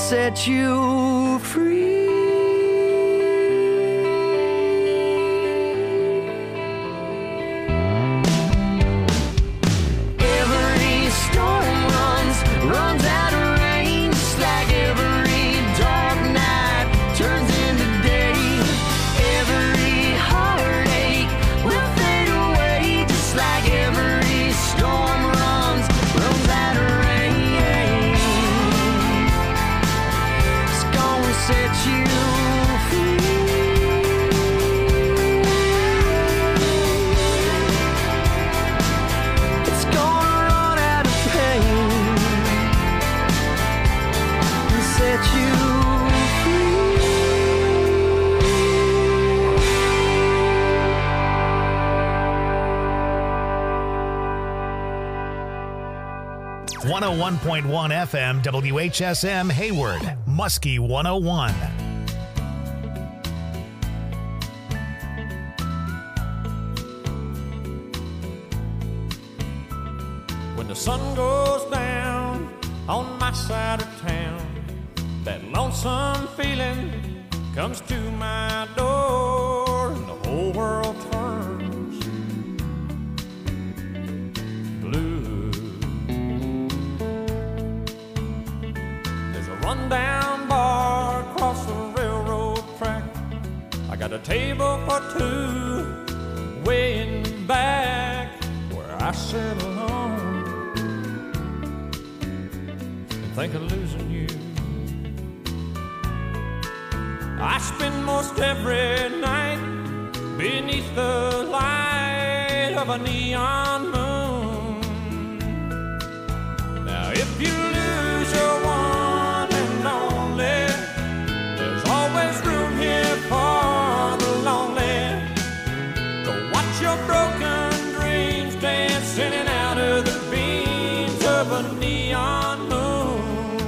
set you free. Every storm runs out of rain, just like every dark night turns into day. Every heartache will fade away, just like every storm runs out of rain. It's gonna set you free. It's gonna run out of pain and set you free. 101.1 FM WHSM Hayward, Muskie 101. When the sun goes down on my side of town, that lonesome feeling comes to my door, and the whole world turns blue. There's a rundown bar across the railroad track. I got a table for two way in the back where I sit alone and think of losing you. I spend most every night beneath the light of a neon moon. Now if you lose your one and only, there's always room here for the lonely. To watch your broken dreams dance in and out of the beams of a neon moon.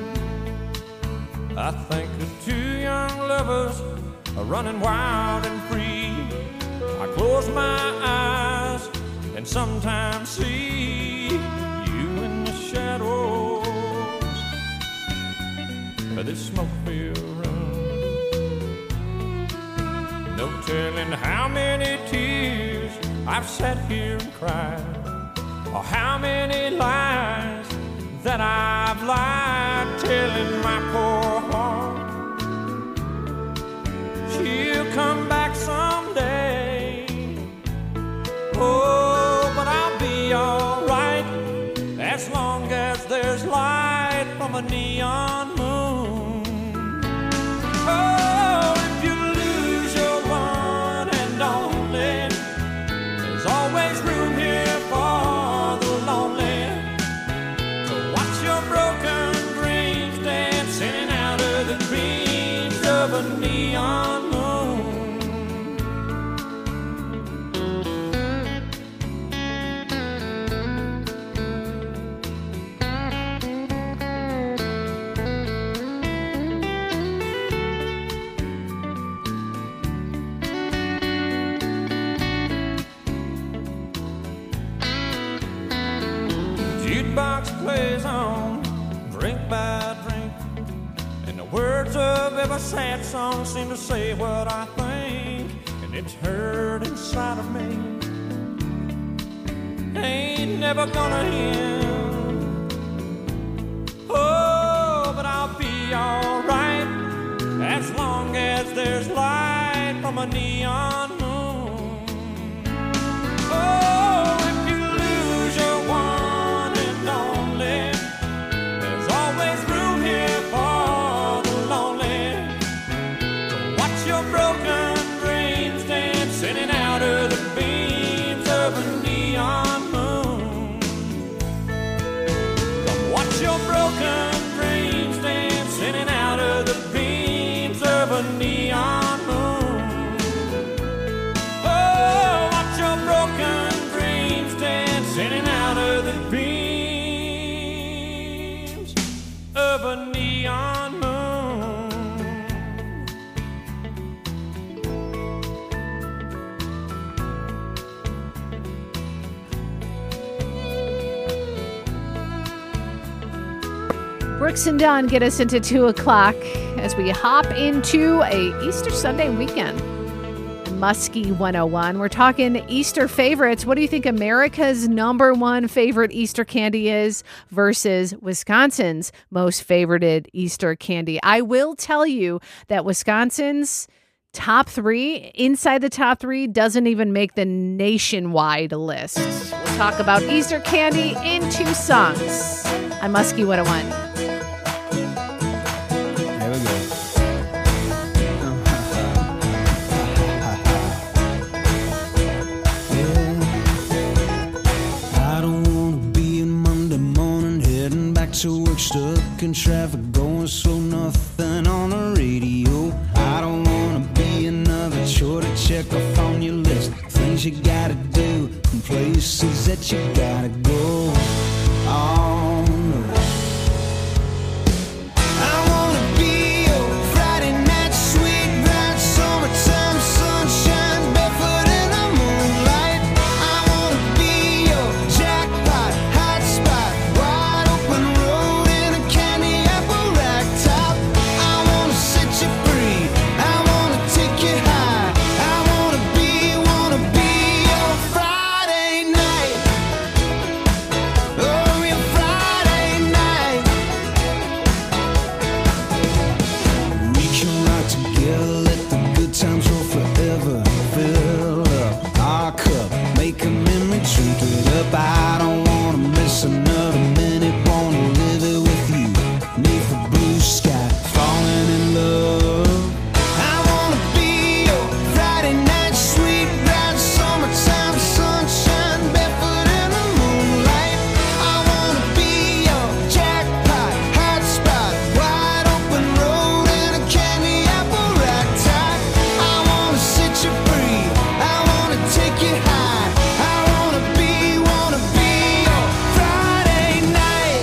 I think of two young lovers are running wild and free. I close my eyes and sometimes see you in the shadows of this smoke-filled room. No telling how many tears I've sat here and cried, or how many lies that I've lied, telling my poor heart she'll come back someday. Oh, but I'll be alright as long as there's light from a neon moon. Oh, if you lose your one and only, there's always room here for the lonely. To watch your broken dreams dance in and out of the beams of a neon moon. Jukebox plays on, drink by drink, and the words of every sad song seem to say what I think, and it's hurt inside of me. Ain't never gonna end. Oh, but I'll be alright as long as there's light from a neon moon. Oh, if you lose your one and only, there's always room here for the lonely. To watch your broken dreams dance in and out of the beams of a neon moon. Come watch your broken dreams dance in and out of the beams of a neon moon. Oh, watch your broken dreams dance in and out of the beams of a neon moon. Brooks and Dunn get us into 2 o'clock as we hop into a Easter Sunday weekend. Muskie 101. We're talking Easter favorites. What do you think America's number one favorite Easter candy is versus Wisconsin's most favorited Easter candy? I will tell you that Wisconsin's top 3, inside the top 3, doesn't even make the nationwide list. We'll talk about Easter candy in 2 songs on Muskie 101. There we go. To work, stuck in traffic, going slow, nothing on the radio. I don't wanna be another chore to check off on your list. Things you gotta do and places that you gotta go. Oh no. I wanna be your Friday night sweet bright summertime sunshine, barefoot in the moonlight. I wanna be your jackpot hot spot, wide open road in a candy apple rack top. I wanna set you free, I wanna take you high. I wanna be your Friday night. Oh, your Friday night. We can rock together, let the good times roll forever. Fill up our cup, make a memory, drink it up. I don't wanna miss another minute, wanna live it with you. Neath the blue sky, falling in love. I wanna be your Friday night sweet bright summertime sunshine, barefoot in the moonlight. I wanna be your jackpot hot spot, wide open road in a candy apple rack top. I wanna set you free, I wanna take you high. I wanna be your Friday night.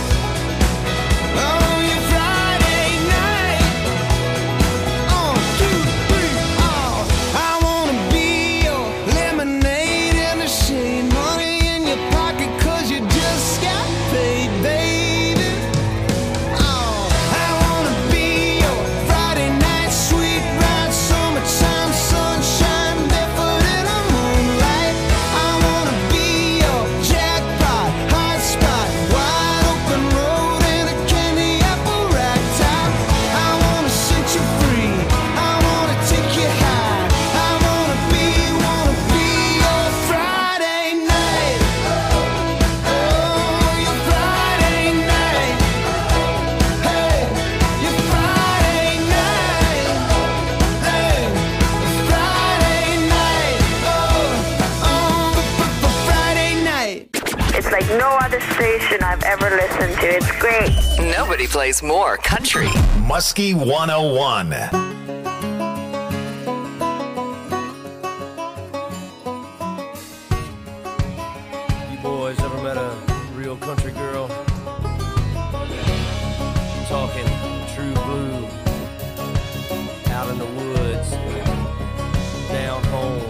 Oh, your Friday night. 1, 2, 3, oh. I wanna be your lemonade in the shade, money in your pocket 'cause you just got paid, baby. Oh, I wanna be your Friday night sweet bright summertime sunshine, barefoot in the moonlight. I wanna be your jackpot hot spot, wide open road in a candy apple rack top. I wanna set you free, I wanna take you high. I wanna be your Friday night. Oh, your Friday night. Hey, your Friday night. Hey, Friday night. Oh, Friday night. It's like no other station I've ever listened to. It's great. Nobody plays more country. Muskie 101. You boys ever met a real country girl? Talking true blue, out in the woods, down home,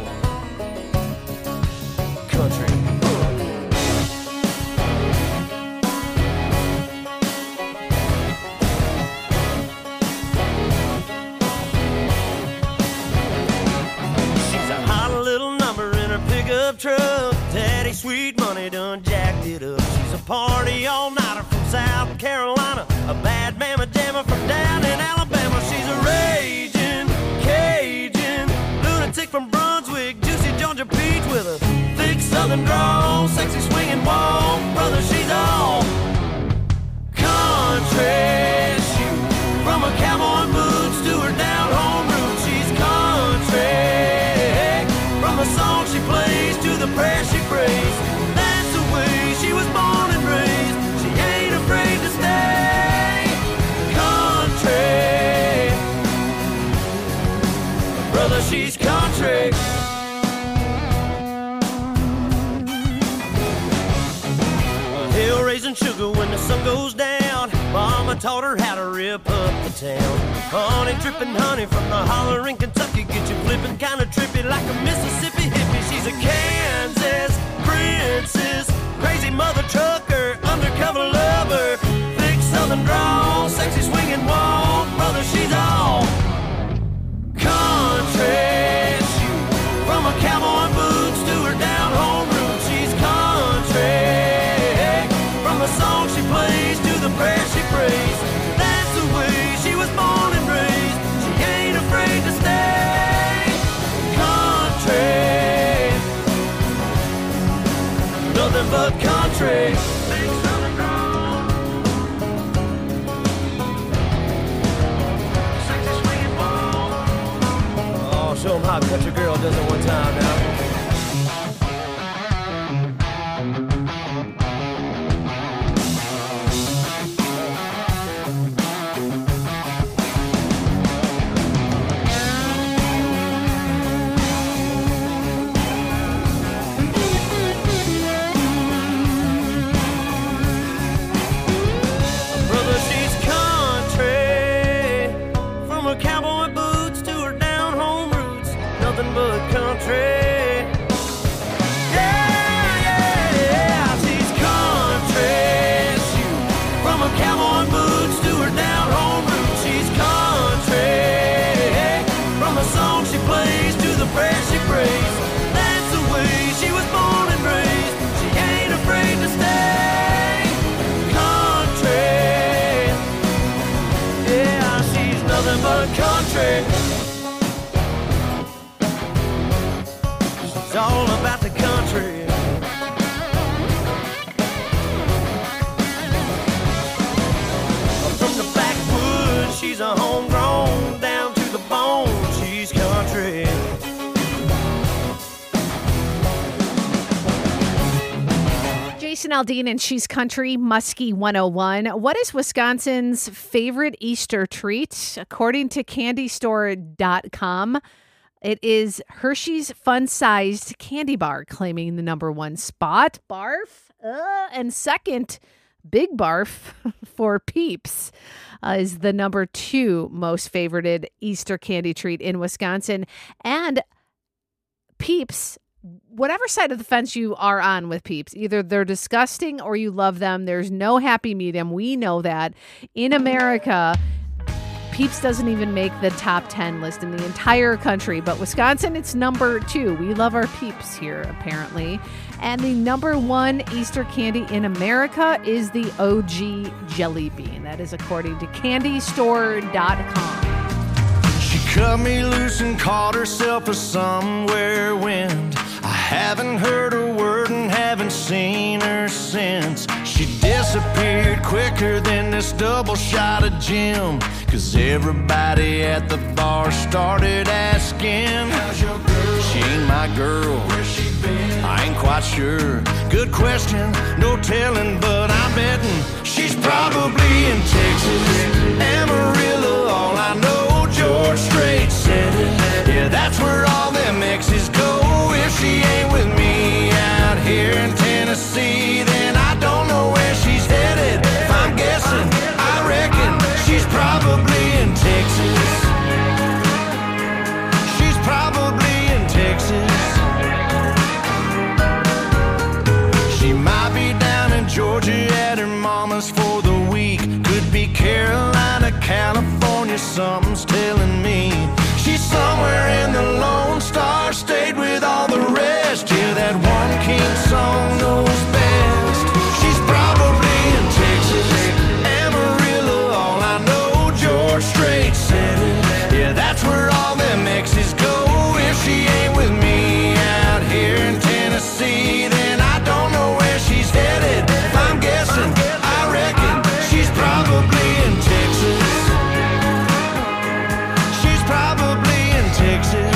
country. She's a hot little number in her pickup truck. Daddy Sweet Money done jacked it up. She's a party all-nighter from South Carolina, a bad mama jammer from down in Alabama. She's a raging Cajun lunatic from Brunswick, juicy Georgia peach with a thick southern drawl, sexy swinging walk. Brother, she's all country. She from a cowboy boots to her down home roots. She's country from the song she plays to the prayer she prays. That's the way she was born and raised. She ain't afraid to stay country. Brother, she's country. Hill raising sugar when the sun goes down. Mama taught her how to rip up the town. Honey dripping honey from the holler in Kentucky. Get you flipping kinda trippy like a Mississippi hippie. She's a Kansas princess, crazy mother trucker, undercover lover, thick southern drawl. nothing but country. Oh, show them how a country girl does it one time now. It's all about the country. From the backwoods, she's a homegrown, down to the bone, she's country. Jason Aldean and She's Country, Muskie 101. What is Wisconsin's favorite Easter treat? According to CandyStore.com, it is Hershey's fun-sized candy bar, claiming the number one spot. Barf. And second, Big Barf for Peeps is the number two most favorited Easter candy treat in Wisconsin. And Peeps, whatever side of the fence you are on with Peeps, either they're disgusting or you love them. There's no happy medium. We know that. In America, Peeps doesn't even make the top 10 list in the entire country, but Wisconsin, it's number two. We love our Peeps here, apparently. And the number one Easter candy in America is the OG Jelly Bean. That is according to CandyStore.com. She cut me loose and caught herself a somewhere wind. I haven't heard a word and haven't seen her since. She disappeared quicker than this double shot of gin. 'Cause everybody at the bar started asking, how's your girl? She ain't my girl. Where's she been? I ain't quite sure. Good question, no telling, but I'm betting she's probably in Texas. Amarillo, all I know, George Strait said it. Yeah, that's where all them exes go. If she ain't with me out here in Tennessee, then I don't know where she's headed. If I'm guessing, I reckon she's probably in Texas. She's probably in Texas. She might be down in Georgia at her mama's for the week. Could be Carolina, California, something's telling me. She's somewhere in the Lone Star State with all the rest. Yeah, that one king song knows best. She's probably in Texas. Amarillo, all I know, George Strait said it. Yeah, that's where all them exes go. If she ain't with me out here in Tennessee, then I don't know where she's headed. If I'm guessing, I reckon she's probably in Texas. She's probably in Texas.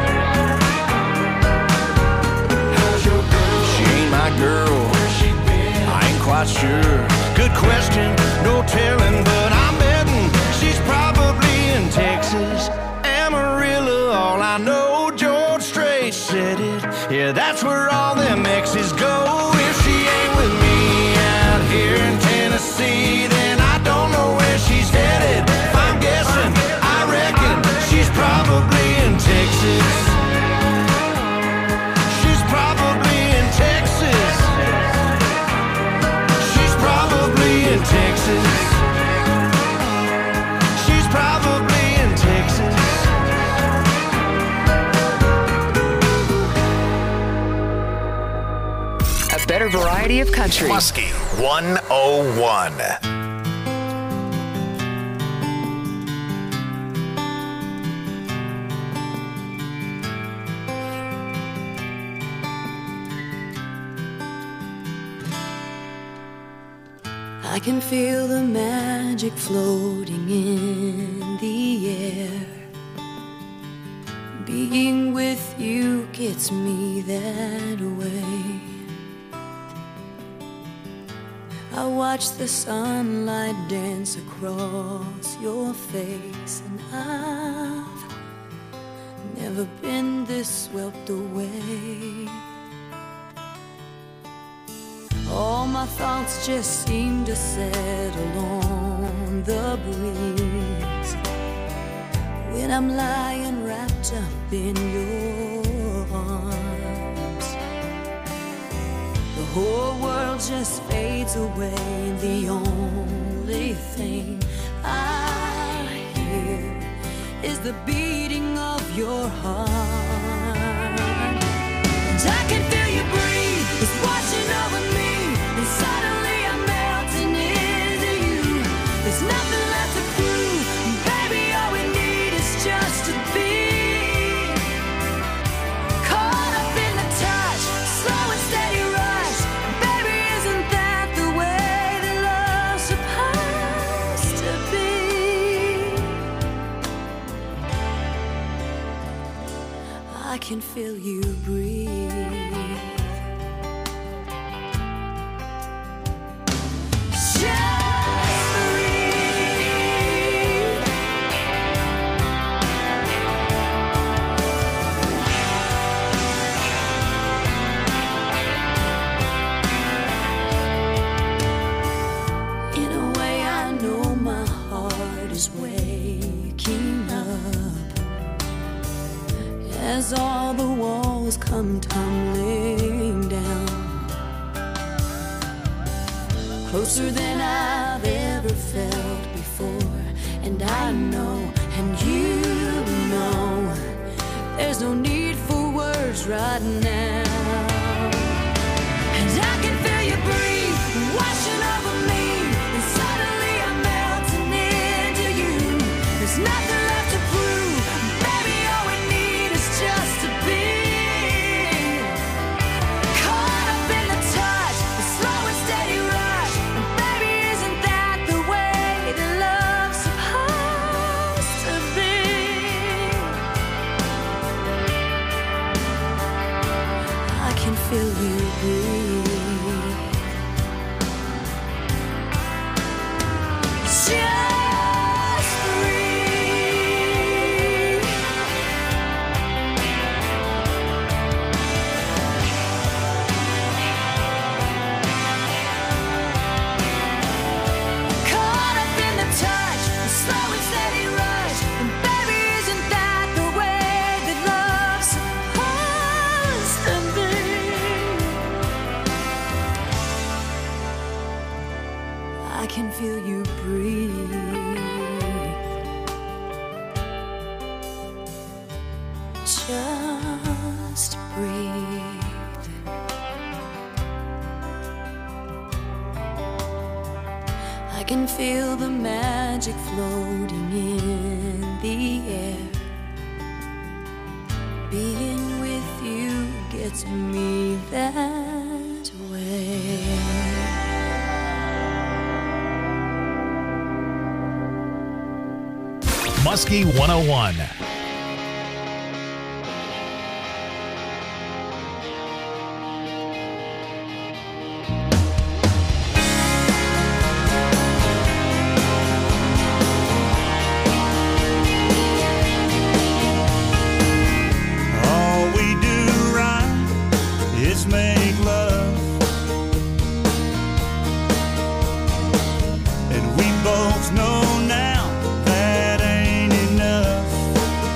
How's your girl? She ain't my girl. Where's she been? I ain't quite sure. Good question, no telling, but I'm betting she's probably in Texas. Amarillo, all I know, George Strait said it. Yeah, that's where all them exes go. If she ain't with me out here in Tennessee, then I don't know where she's headed. If I'm guessing, I reckon she's probably in Texas. She's probably in Texas. She's probably in Texas. She's probably in Texas. A better variety of country. Muskie 101. I can feel the magic floating in the air. Being with you gets me that way. I watch the sunlight dance across your face, and I've never been this swept away. All my thoughts just seem to settle on the breeze when I'm lying wrapped up in your arms. The whole world just fades away, and the only thing I hear is the beating of your heart. And I can feel you breathe, it's washing over me. And suddenly I'm melting into you. There's nothing left to prove. Baby, all we need is just to be caught up in the touch, slow and steady rush. Baby, isn't that the way that love's supposed to be? I can feel you breathe. As all the walls come tumbling down, closer than I've ever felt before. And I know, and you know, there's no need for words right now. And I can feel you breathe, washing over me. And suddenly I'm melting into you. There's nothing left to prove. Baby, all we need is just to be caught up in the touch, the slow and steady rush. And baby, isn't that the way that love's supposed to be? I can feel you breathe. Just breathe. Caught up in the touch, the slow and steady rush. And baby, isn't that the way that love's supposed to be? I can feel you breathe. Just breathe. I can feel the magic floating in the air. Being with you gets me that way. Muskie 101. All we do right is make love, and we both know now that ain't enough.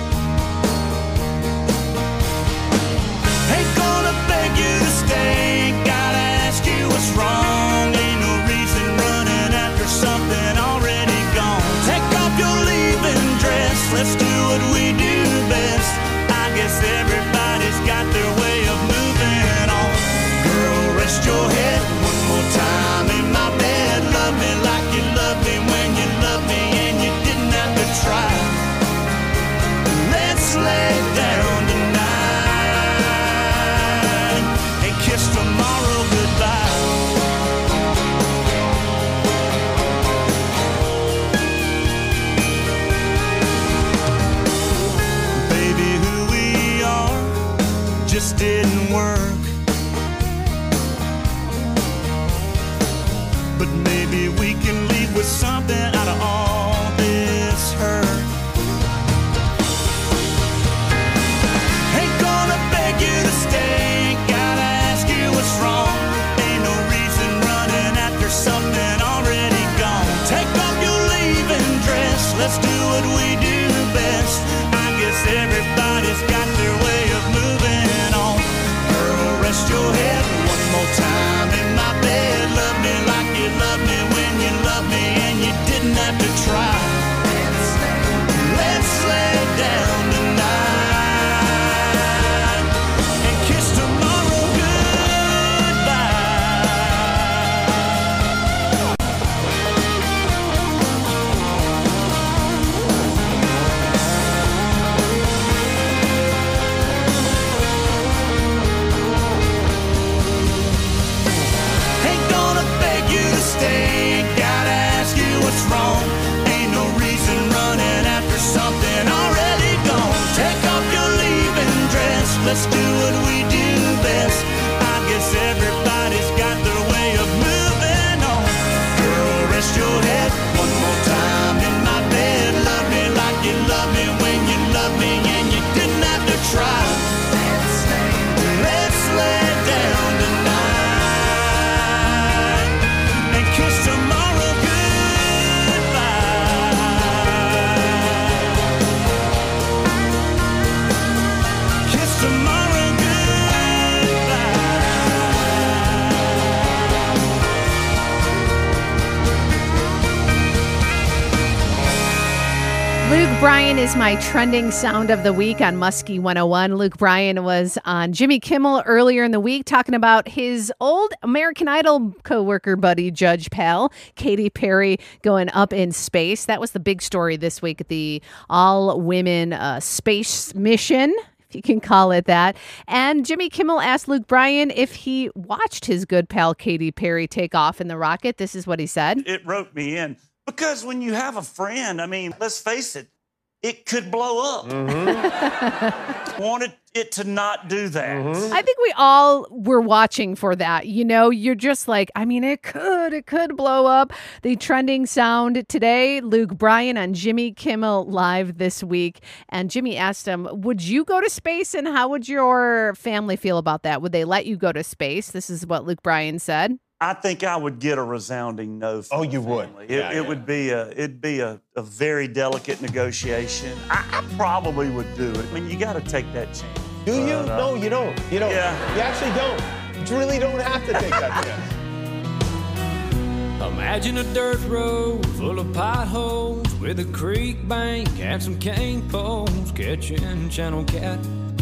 Luke Bryan is my trending sound of the week on Muskie 101. Luke Bryan was on Jimmy Kimmel earlier in the week talking about his old American Idol co-worker buddy, Judge Pal, Katy Perry, going up in space. That was the big story this week at the all-women space mission, if you can call it that. And Jimmy Kimmel asked Luke Bryan if he watched his good pal Katy Perry take off in the rocket. This is what he said. It wrote me in. Because when you have a friend, I mean, let's face it, it could blow up. Wanted it to not do that. I think we all were watching for that. You know, you're just like, I mean, it could blow up. The trending sound today, Luke Bryan on Jimmy Kimmel Live this week. And Jimmy asked him, would you go to space and how would your family feel about that? Would they let you go to space? This is what Luke Bryan said. I think I would get a resounding no from the family. It would be a very delicate negotiation. I probably would do it. I mean, you got to take that chance. Do you? No, you don't. You don't. Yeah. You actually don't. You really don't have to take that chance. Imagine a dirt road full of potholes with a creek bank and some cane poles catching channel cat.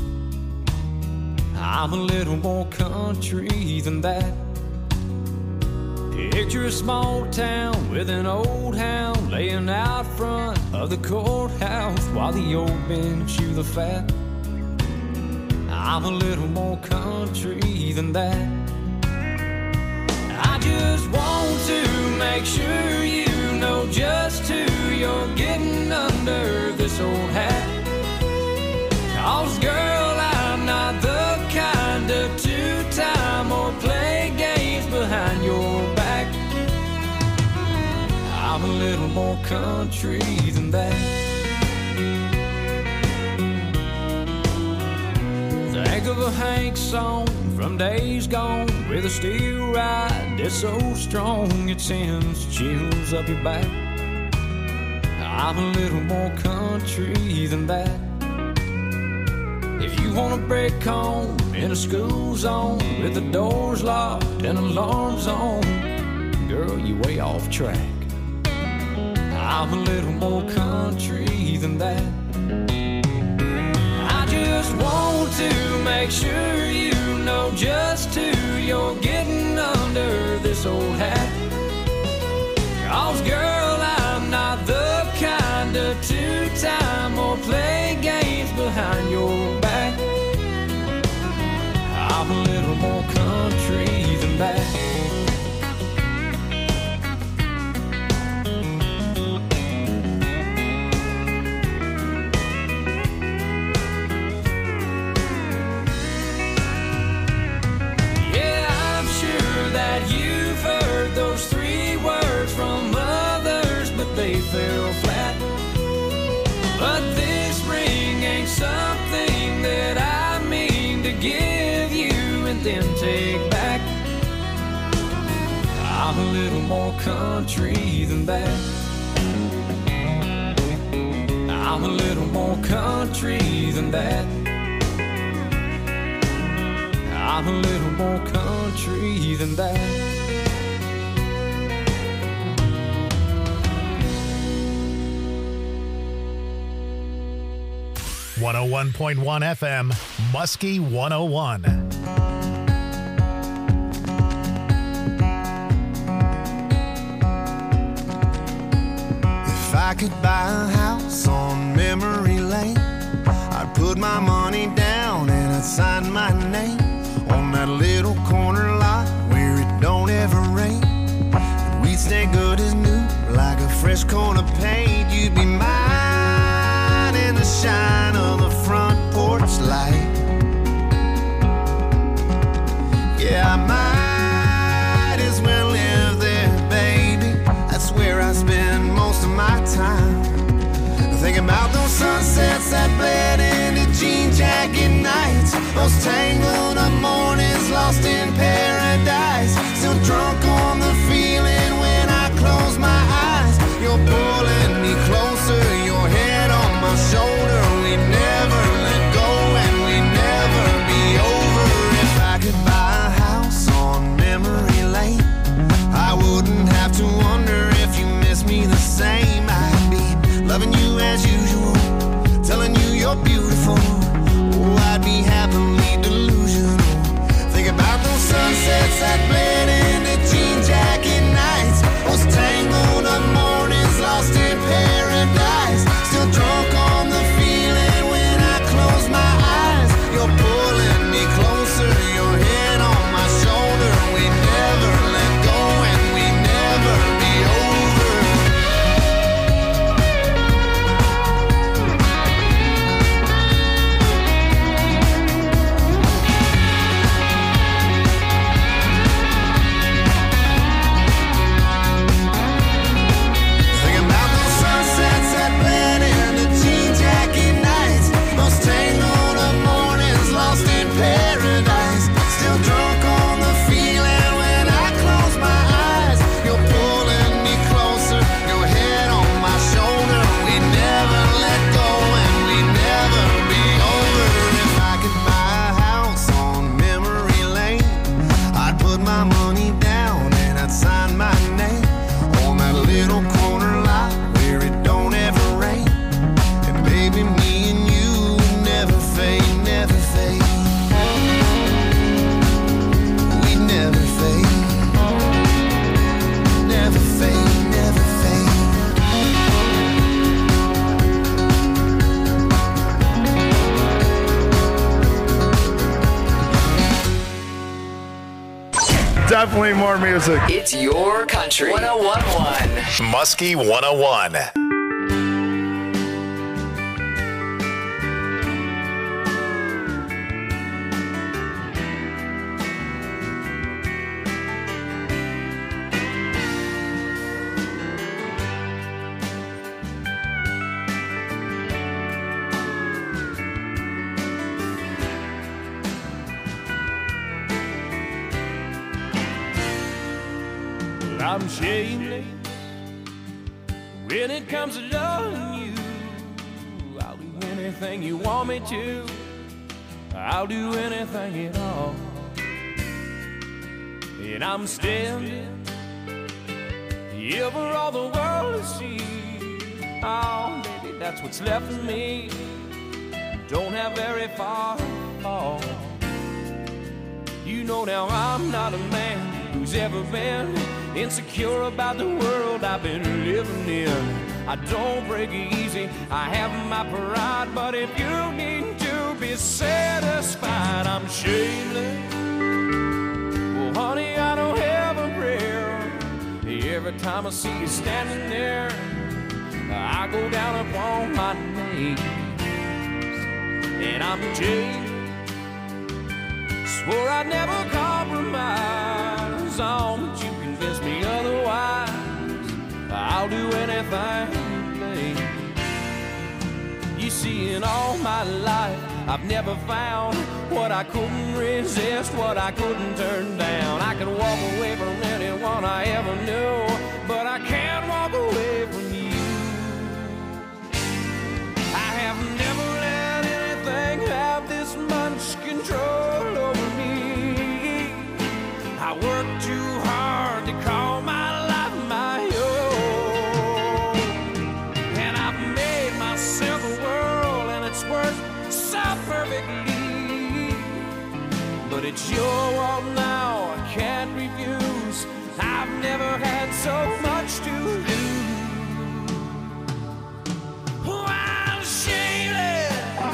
I'm a little more country than that. Picture a small town with an old hound laying out front of the courthouse while the old men chew the fat. I'm a little more country than that. I just want to make sure you know just who you're getting under this old hat. 'Cause girl, I'm not the kind of two-time or play games behind your back. I'm a little more country than that. Think of a Hank song from days gone with a steel ride that's so strong it sends chills up your back. I'm a little more country than that. If you want to break home in a school zone with the doors locked and alarms on, girl, you way off track. I'm a little more country than that. I just want to make sure you know just who you're getting under this old hat. 'Cause girl, I'm not the kind of two-time or play games behind your back. I'm a little more country than that. Those 3 words from others, but they fell flat. But this ring ain't something that I mean to give you and then take back. I'm a little more country than that. I'm a little more country than that. I'm a little more country than that. 101.1 FM, Muskie 101. If I could buy a house on memory lane, I'd put my money down and I'd sign my name on that little corner lot where it don't ever rain. And we'd stay good as new, like a fresh coat of paint. You'd be mine in the shine of the front porch light. Yeah, I might as well live there, baby. That's where I spend most of my time. Thinking about those sunsets that bled into jean jacket nights, those tangled up mornings lost in paradise. Still drunk on the feeling when I close my eyes. You're pulling me closer, your head on my shoulder. We never let go and we never be over. If I could buy a house on memory lane, I wouldn't have to wonder if you miss me the same. I'd be loving you as usual, Definitely more music. It's your country. 101.1. Muskie 101. I'm shameless when it comes to loving you. I'll do anything you want me to. I'll do anything at all. And I'm standing here for all the world to see. Oh, baby, that's what's left of me. Don't have very far to fall. You know now I'm not a man who's ever been insecure about the world I've been living in. I don't break easy, I have my pride, but if you need to be satisfied, I'm shameless. Well, honey, I don't have a prayer. Every time I see you standing there, I go down upon my knees. And I'm jaded, swore I'd never compromise on, but you convinced me otherwise. I'll do anything, babe. You see, in all my life, I've never found what I couldn't resist, what I couldn't turn down. I could walk away from anyone I ever knew, but I can't walk away from you. I have never let anything have this much control over me. I work too hard to call my life my own, and I've made myself a world, and it's worked so perfectly. But it's your world now, I can't refuse. I've never had so much to lose. Oh, I'm shameless.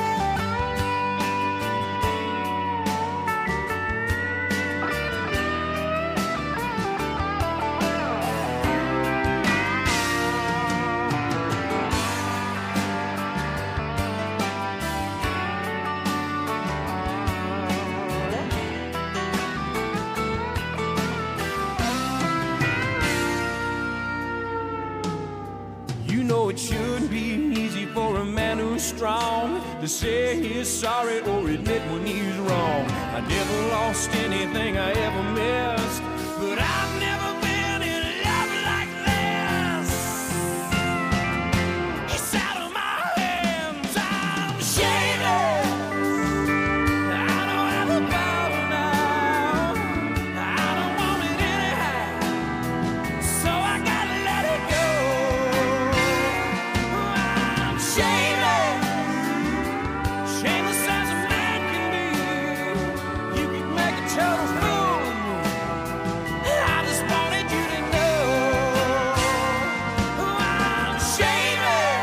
It shouldn't be easy for a man who's strong to say he's sorry or admit when he's wrong. I never lost anything I ever missed, but I've never been in love like this. It's out of my hands, I'm shameless. I don't have the power now, I don't want it anyhow, so I gotta let it go. Shameless as a man can be. You can make a total fool of me. I just wanted you to know I'm shameless.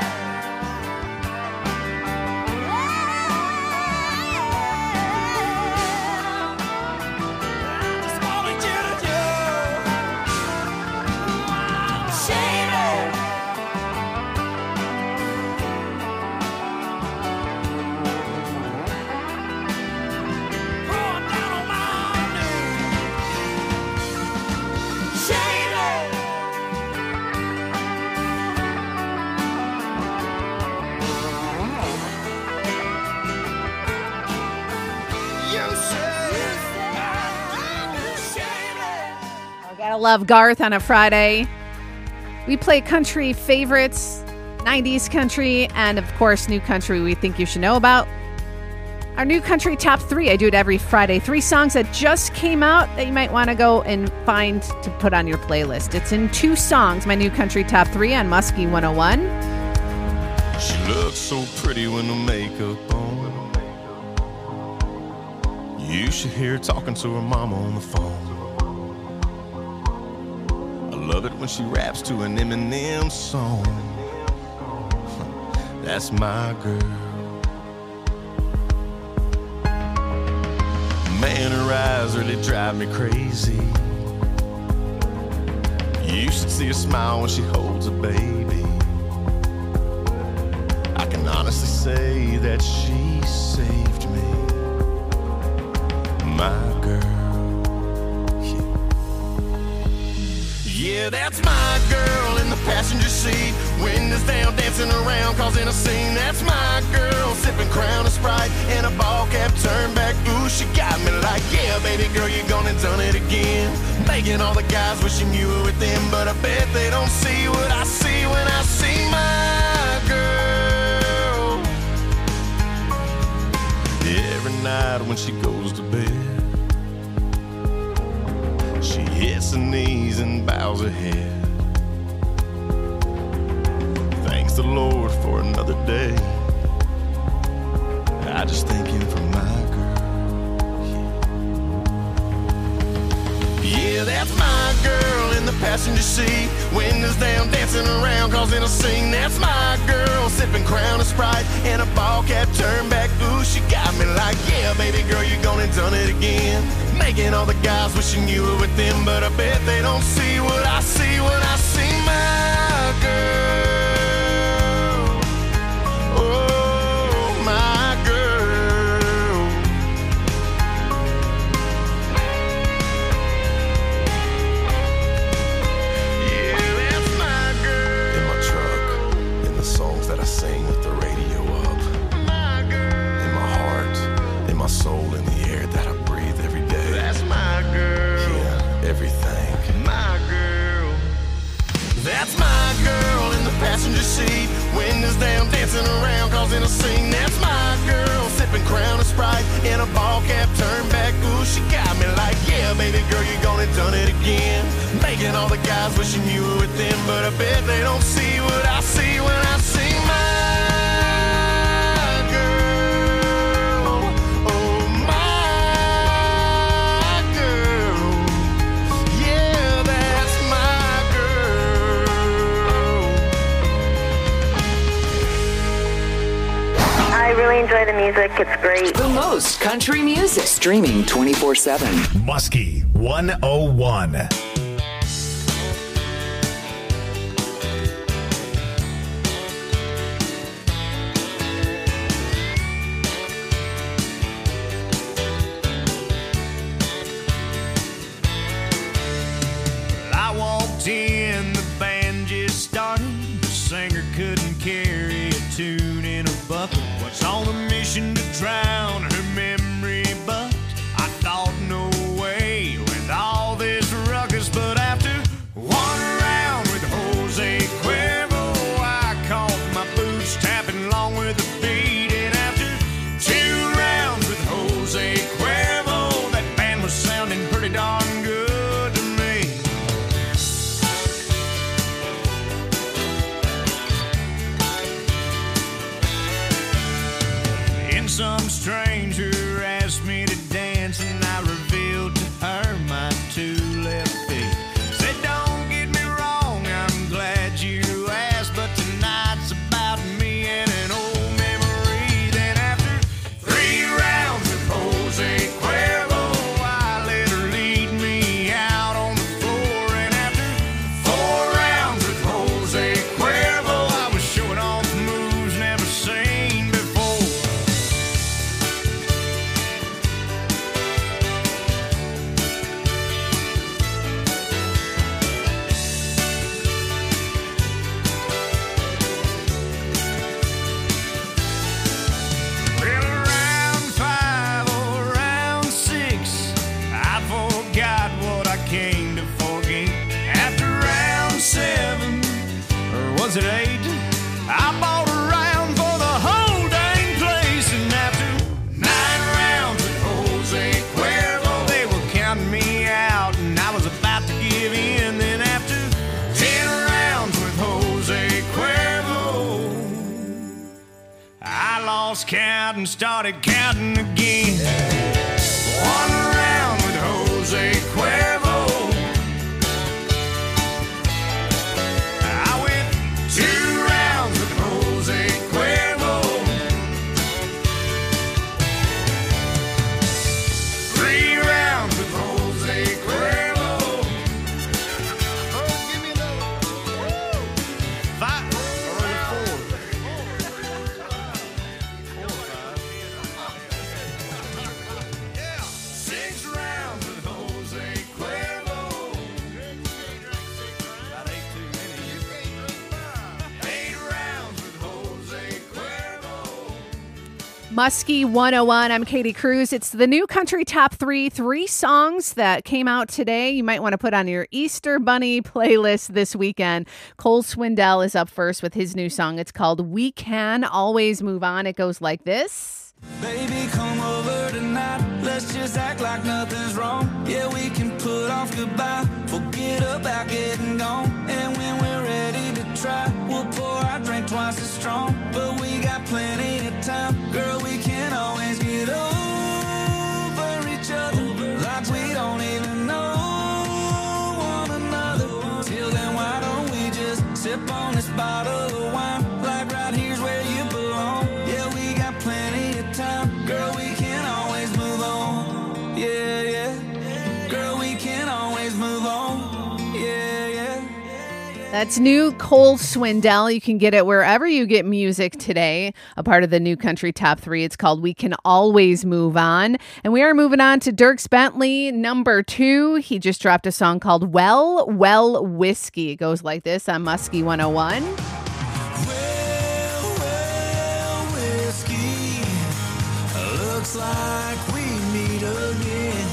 I just wanted you to know I'm shameless. Gotta love Garth on a Friday. We play country favorites, 90s country, and of course, new country we think you should know about. Our new country top 3, I do it every Friday. 3 songs that just came out that you might want to go and find to put on your playlist. It's in 2 songs, my new country top 3 on Muskie 101. She looks so pretty with no makeup on. You should hear her talking to her mama on the phone. Love it when she raps to an Eminem song. That's my girl. Man, her eyes really drive me crazy. You should see her smile when she holds a baby. I can honestly say that she saved me. My girl. Yeah, that's my girl in the passenger seat. Windows down, dancing around, causing a scene. That's my girl, sipping Crown and Sprite in a ball cap, turn back. Ooh, she got me like, yeah, baby girl, you gone and done it again. Making all the guys wishing you were with them, but I bet they don't see what I see when I see my girl. Every night when she goes to bed, she hits her knees and bows her head. Thanks the Lord for another day. I just thank him for my girl. Yeah, that's my girl in the passenger seat. Windows down, dancing around, causing a scene. That's my girl, sipping Crown and Sprite in a ball cap, turn back. Ooh, she got me like, yeah, baby girl, you gone and done it again. Making all the guys wishing you were with them, but I bet they don't see what I see when I see my girl. Oh, my girl. Yeah, that's my girl. In my truck, in the songs that I sing with the radio up. My girl. In my heart, in my soul, in the air that I breathe every day. That's my girl. Yeah, everything. My girl. That's my girl in the passenger seat. Windows down, dancing around, causing a scene. That's my girl, sipping Crown and Sprite in a ball cap, turn back. Ooh, she got me like, yeah, baby girl, you gone and done it again. Making all the guys wishing you were with them, but I bet they don't see what I see when I see my girl. Oh, my girl. Yeah, that's my girl. I really enjoy the music. It's great. The most country music. Streaming 24/7. Muskie 101. I walked in, the band just started. The singer couldn't carry a tune in a bucket. Was on a mission to drown her memory, but I thought no way with all this ruckus. But after one round with Jose Cuervo, I caught my boots tapping along with the beat. And after 2 rounds with Jose Cuervo, that band was sounding pretty darn good to me. And some stranger asked me to dance, and I revealed to her my 2 left feet. Said, don't get me wrong, I'm glad you asked, but tonight's about me and an old memory. Then after 3 rounds with Jose Cuervo, I let her lead me out on the floor. And after 4 rounds with Jose Cuervo, I was showing off moves never seen before. Well, round 5 or round 6, I forgot what I came to forget. After round 7, or was it 8, I bought a round for the whole dang place. And after 9 rounds with Jose Cuervo, they were counting me out, and I was about to give in. Then after 10 rounds with Jose Cuervo, I lost count and started counting again. 1 round with Jose Cuervo, I went 2 rounds with Jose Cuervo, 3 rounds with Jose Cuervo. Oh, give me Muskie 101. I'm Katie Cruz. It's the New Country Top 3 songs that came out today. You might want to put on your Easter Bunny playlist this weekend. Cole Swindell is up first with his new song. It's called We Can Always Move On. It goes like this. Baby, come over tonight. Let's just act like nothing's wrong. Yeah, we can put off goodbye. Forget about getting gone. And when we're ready to try, we'll pour our drink twice as strong. But we got plenty of time. Girl, we can always get over each other. Like we don't even know one another. Till then, why don't we just sip on this bottle of wine? Like right here's where you belong. Yeah, we got plenty of time. Girl, we can always move on. Yeah, yeah. Girl, we can always move on. Yeah, yeah. That's new Cole Swindell. You can get it wherever you get music today, a part of the New Country Top 3. It's called We Can Always Move On. And we are moving on to Dierks Bentley, number 2. He just dropped a song called Well, Well, Whiskey. It goes like this on Muskie 101. Well, whiskey, looks like we meet again.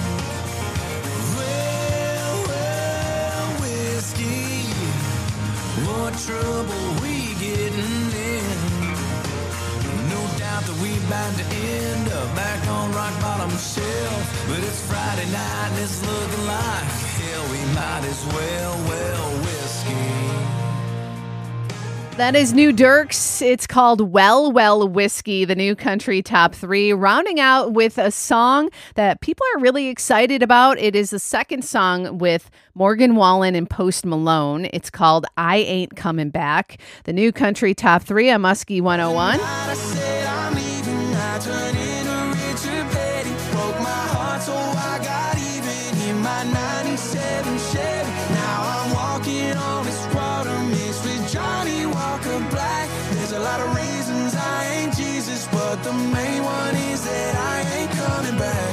Well, whiskey, what trouble we getting in? No doubt that we bound to end up back on rock bottom shelf. But it's Friday night and it's looking like hell, we might as well, whiskey. That is new Dierks. It's called Well, Well, Whiskey, the New Country Top 3. Rounding out with a song that people are really excited about. It is the second song with Morgan Wallen and Post Malone. It's called I Ain't Coming Back. The New Country Top 3 on Muskie 101. I said I'm leaving, I turned into Richard Petty. Broke my heart, so I got even in my 97 Chevy. Now I'm walking on this water mixed with Johnny Walker Black. There's a lot of reasons I ain't Jesus, but the main one is that I ain't coming back.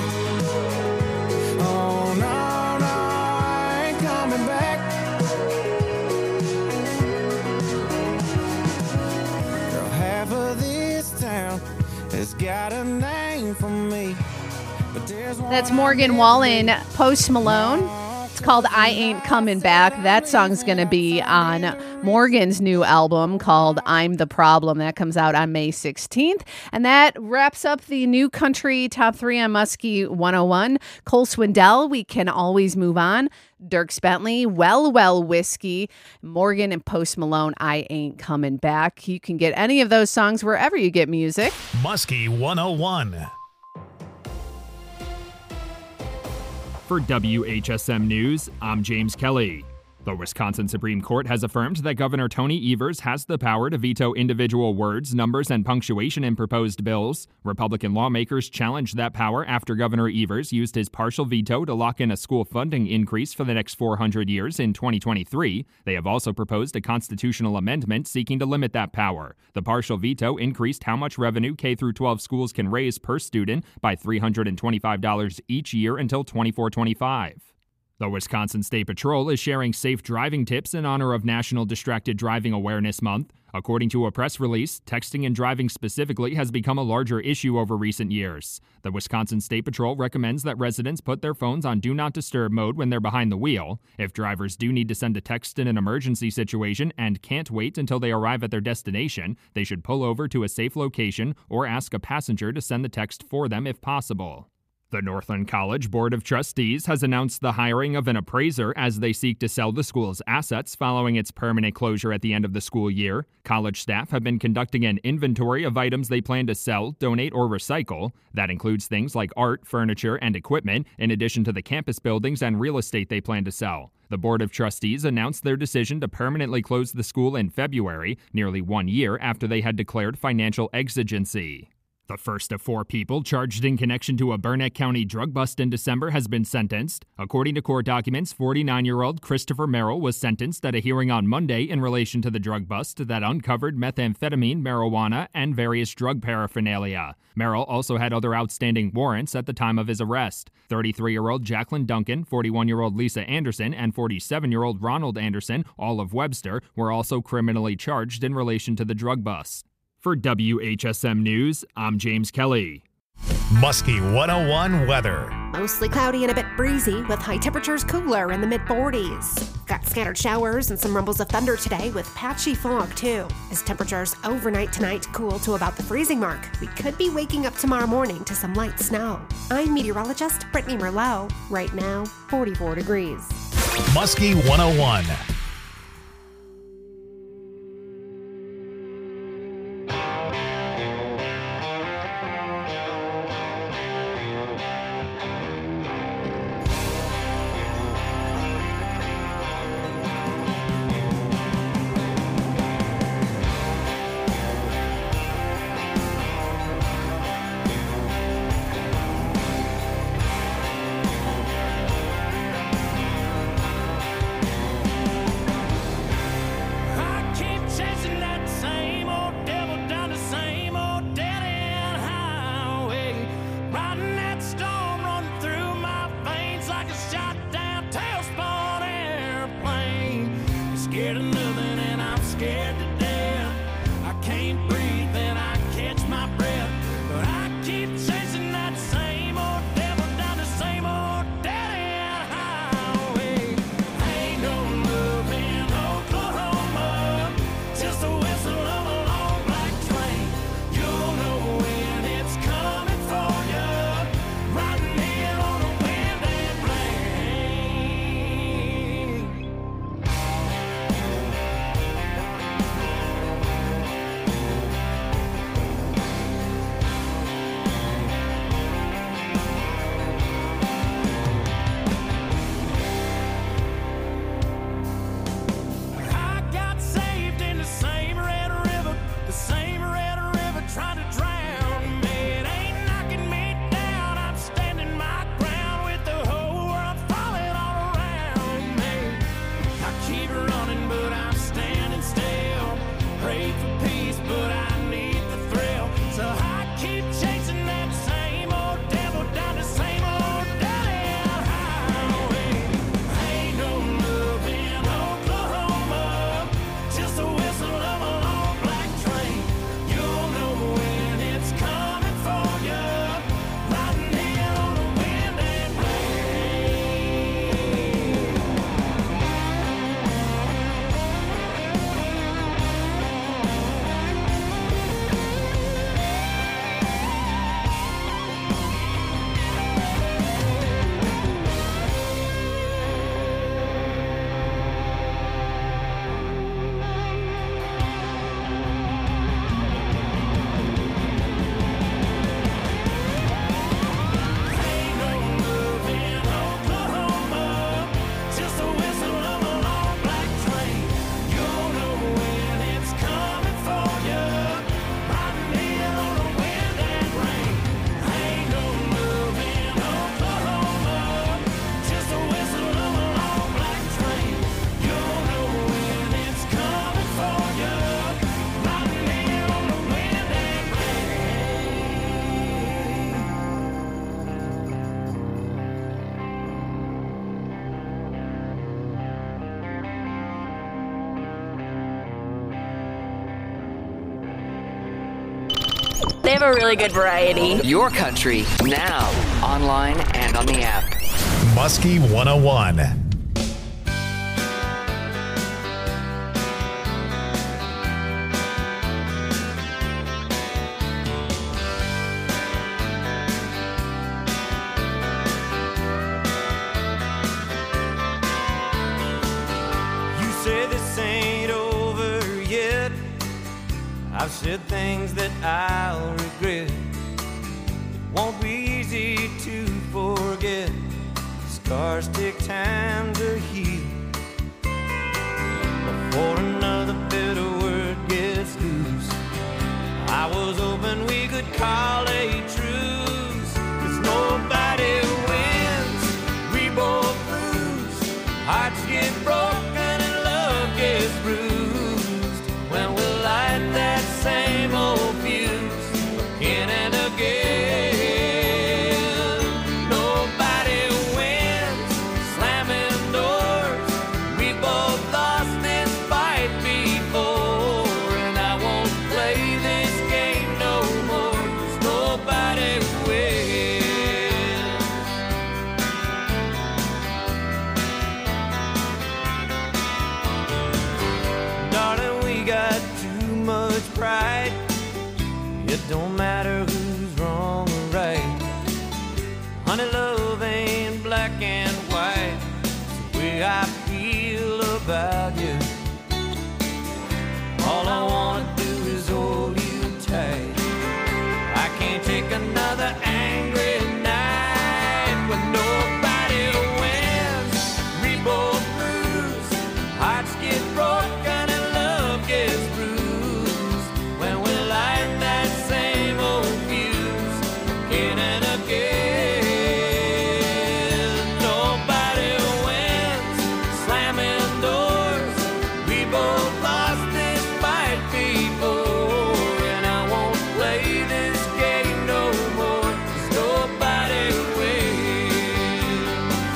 Oh no, no, I ain't coming back. Girl, half of this town has got a name for me. But there's one. That's Morgan Wallen, Post Malone. It's called I Ain't Coming Back. That song's going to be on Morgan's new album called I'm the Problem. That comes out on May 16th. And that wraps up the New Country Top 3 on Muskie 101. Cole Swindell, We Can Always Move On. Dierks Bentley, Well, Well, Whiskey. Morgan and Post Malone, I Ain't Coming Back. You can get any of those songs wherever you get music. Muskie 101. For WHSM News, I'm James Kelly. The Wisconsin Supreme Court has affirmed that Governor Tony Evers has the power to veto individual words, numbers, and punctuation in proposed bills. Republican lawmakers challenged that power after Governor Evers used his partial veto to lock in a school funding increase for the next 400 years in 2023. They have also proposed a constitutional amendment seeking to limit that power. The partial veto increased how much revenue K-12 schools can raise per student by $325 each year until 24-25. The Wisconsin State Patrol is sharing safe driving tips in honor of National Distracted Driving Awareness Month. According to a press release, texting and driving specifically has become a larger issue over recent years. The Wisconsin State Patrol recommends that residents put their phones on Do Not Disturb mode when they're behind the wheel. If drivers do need to send a text in an emergency situation and can't wait until they arrive at their destination, they should pull over to a safe location or ask a passenger to send the text for them if possible. The Northland College Board of Trustees has announced the hiring of an appraiser as they seek to sell the school's assets following its permanent closure at the end of the school year. College staff have been conducting an inventory of items they plan to sell, donate, or recycle. That includes things like art, furniture, and equipment, in addition to the campus buildings and real estate they plan to sell. The Board of Trustees announced their decision to permanently close the school in February, nearly 1 year after they had declared financial exigency. The first of 4 people charged in connection to a Burnett County drug bust in December has been sentenced. According to court documents, 49-year-old Christopher Merrill was sentenced at a hearing on Monday in relation to the drug bust that uncovered methamphetamine, marijuana, and various drug paraphernalia. Merrill also had other outstanding warrants at the time of his arrest. 33-year-old Jacqueline Duncan, 41-year-old Lisa Anderson, and 47-year-old Ronald Anderson, all of Webster, were also criminally charged in relation to the drug bust. For WHSM News, I'm James Kelly. Muskie 101 weather. Mostly cloudy and a bit breezy with high temperatures cooler in the mid-40s. Got scattered showers and some rumbles of thunder today with patchy fog too. As temperatures overnight tonight cool to about the freezing mark, we could be waking up tomorrow morning to some light snow. I'm meteorologist Brittany Merlot. Right now, 44 degrees. Muskie 101. They have a really good variety. Your country, now, online and on the app. Muskie 101. You say this ain't over yet. I've said things that I'll regret. It won't be easy to forget. Scars take time to heal. Before another bitter word gets loose, I was hoping we could call a truce. 'Cause nobody wins, we both lose. Hearts get broken and love gets bruised. When we light that same old fuse again and again. Nobody wins, slamming doors. We both lost this fight before, and I won't play this pride. It don't matter who's wrong or right. Honey, love ain't black and white. It's the way I feel about you. All I wanna do is hold you tight. I can't take another angry night when nobody wins. We both lose. Hearts get broken and love gets bruised. When we light that same old fuse again and again. Nobody wins. Slamming doors. We both lost this fight before, and I won't play this game no more. 'Cause nobody wins.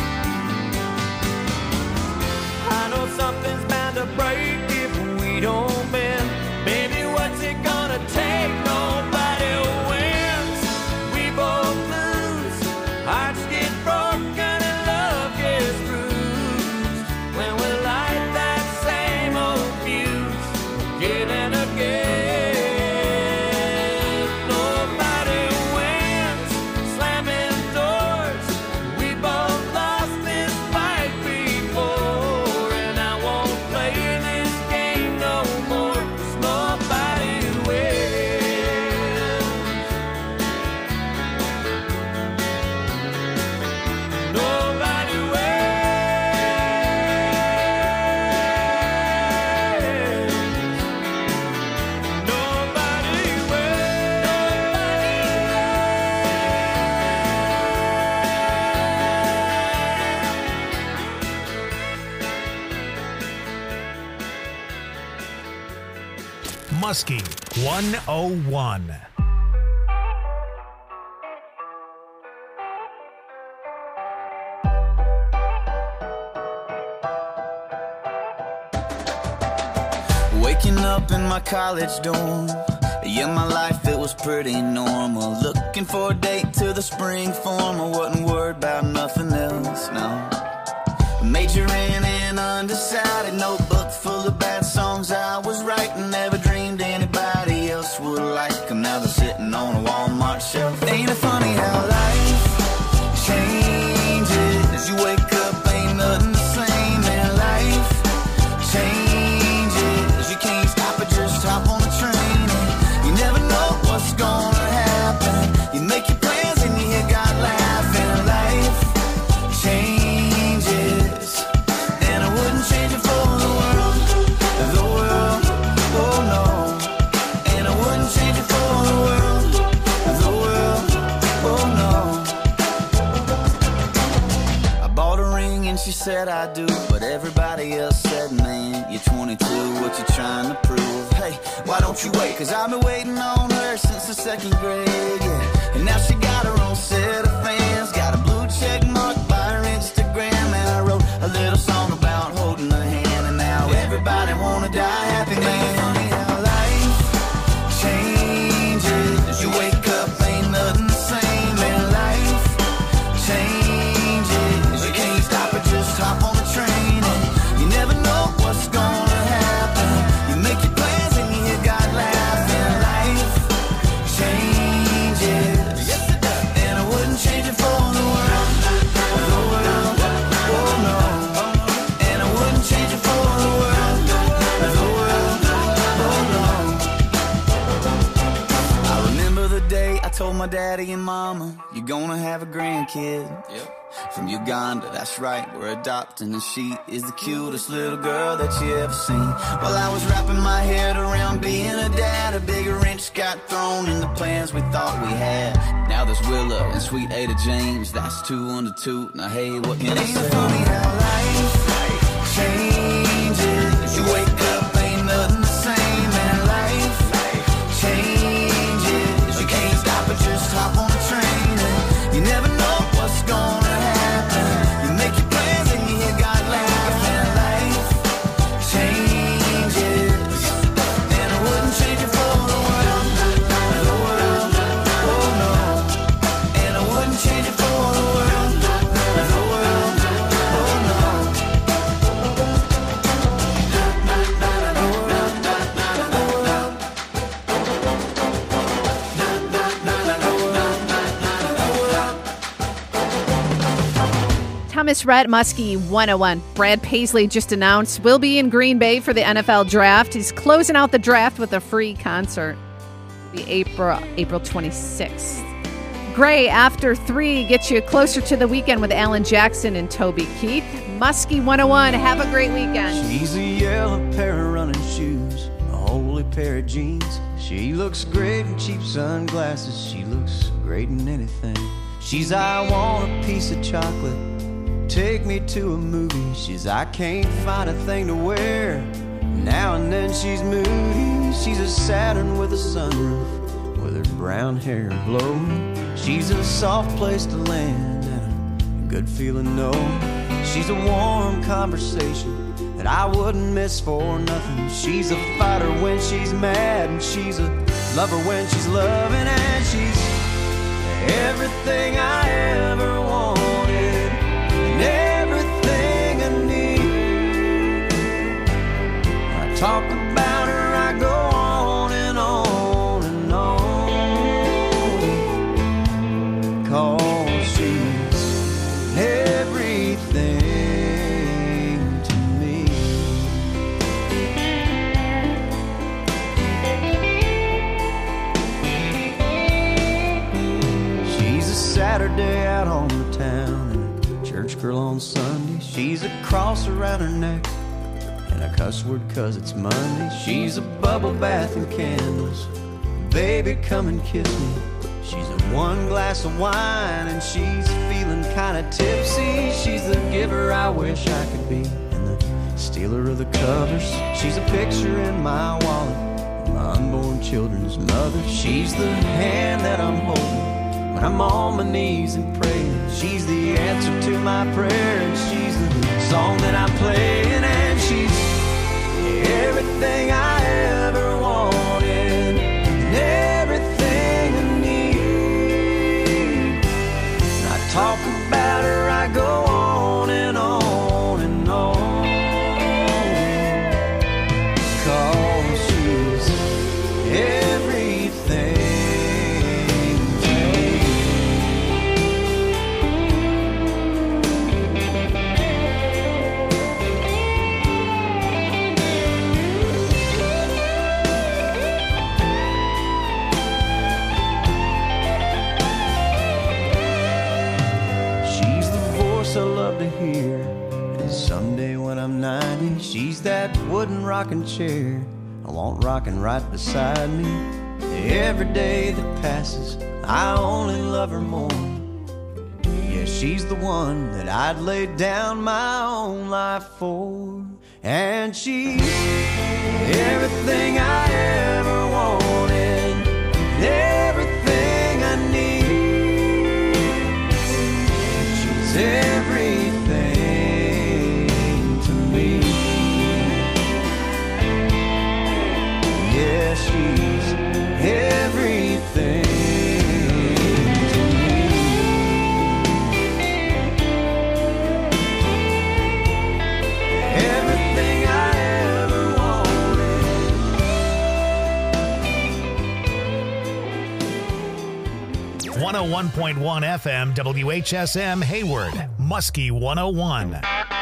I know something's bound to break if we don't bend. Baby, what's it gonna take? Nobody wins. We both lose. Hearts get broken and love gets bruised. When we light that same old fuse again and again. Nobody wins. Slamming doors. We both lost this fight before, and I won't play this game no more. 'Cause nobody wins. Nobody wins. Nobody Muskie 101. Waking up in my college dorm. Yeah, my life, it was pretty normal. Looking for a date to the spring form. I wasn't worried about nothing else, no. Majoring in undecided, notebook full of bad songs I was writing. Never dreamed anybody else would like them. Now they're sitting on a Walmart shelf. Ain't it funny how life changes? You wake up, ain't nothing the same, and life changes. You can't stop it, just hop on the train. You never know what's gonna happen. You make your plans and you hear God laughing. Life changes, and I wouldn't change it for the world, oh no. And I wouldn't change it for the world, oh no. I bought a ring and she said I do, but everybody else said, man, you're 22, what you trying to prove? Hey, why don't you wait? 'Cause I've been waiting on her since the second grade, yeah. And now she got her own set of fans. Got a blue check mark by her Instagram, and I wrote a little song about holding her hand. And now everybody wanna die happy, man. Funny how life changes. You wake up, ain't nothing the same, and life changes. You can't stop it, just hop on the train. And you never know what's gonna happen. You make your plans and you hear God laughing. Life changes, and I wouldn't change it for the world, oh no. And I wouldn't change it for the world, oh no. I remember the day I told my daddy and mama, you're gonna have a grandkid. From Uganda, that's right, we're adopting, and she is the cutest little girl that you ever seen. Well, I was wrapping my head around being a dad. A bigger wrench got thrown in the plans we thought we had. Now there's Willow and sweet Ada James, that's 2 under 2. Now hey, what can I say? Ain't it funny how life changes? You wake up, ain't nothing the same, and life changes. You can't stop it, just hop on the train. And you never know what's gonna happen. You make your plans and you hear God laughing. Life changes, and I wouldn't change it for the world, oh no. And I wouldn't change it for the world, oh no. Thomas Rhett, Muskie 101. Brad Paisley just announced will be in Green Bay for the NFL draft. He's closing out the draft with a free concert. It'll be April 26th. Gray, After 3, gets you closer to the weekend with Alan Jackson and Toby Keith. Muskie 101, have a great weekend. She's a yellow pair of running shoes, a holy pair of jeans. She looks great in cheap sunglasses. She looks great in anything. She's, I want a piece of chocolate, take me to a movie. She's, I can't find a thing to wear. Now and then she's moody. She's a Saturn with a sunroof, with her brown hair blowing. She's a soft place to land and a good feeling, no. She's a warm conversation that I wouldn't miss for nothing. She's a fighter when she's mad, and she's a lover when she's loving, and she's everything I ever wanted and everything I need. I talk about her, I go on and on and on, 'cause she's everything to me. She's a Saturday out on the town and a church girl on Sunday. She's a cross around her neck and a cuss word 'cause it's Monday. She's a bubble bath and candles, baby come and kiss me. She's a one glass of wine and she's feeling kinda tipsy. She's the giver I wish I could be and the stealer of the covers. She's a picture in my wallet, my unborn children's mother. She's the hand that I'm holding when I'm on my knees and praying. She's the answer to my prayer, and she's the song that I'm playing, and she's everything I ever wanted and everything I need. And I talk about her, I go on and on and on, 'cause she's everything. I love to hear, and someday when I'm 90, she's that wooden rocking chair I want rocking right beside me. Every day that passes, I only love her more. Yeah, she's the one that I'd lay down my own life for, and she's everything I ever wanted, everything I need. She's everything to me. Yeah, she's everything to me. Everything I ever wanted. 101.1 FM WHSM Hayward, Muskie 101.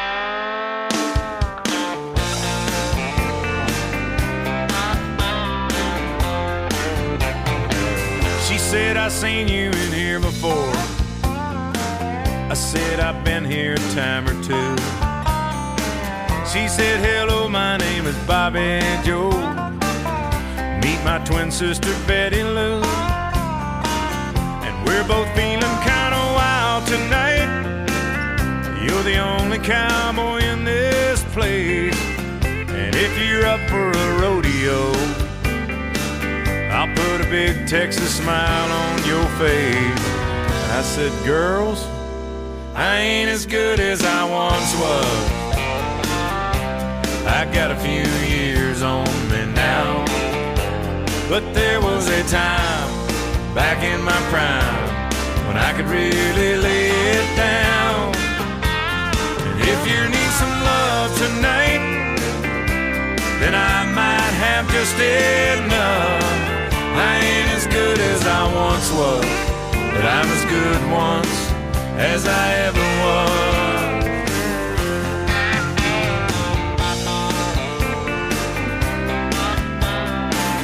She said, I seen you in here before. I said, I've been here a time or two. She said, hello, my name is Bobby Joe. Meet my twin sister, Betty Lou. And we're both feeling kind of wild tonight. You're the only cowboy in this place. And if you're up for a rodeo, I'll put a big Texas smile on your face. I said, girls, I ain't as good as I once was. I got a few years on me now. But there was a time back in my prime when I could really lay it down. And if you need some love tonight, then I might have just enough. I ain't as good as I once was, but I'm as good once as I ever was.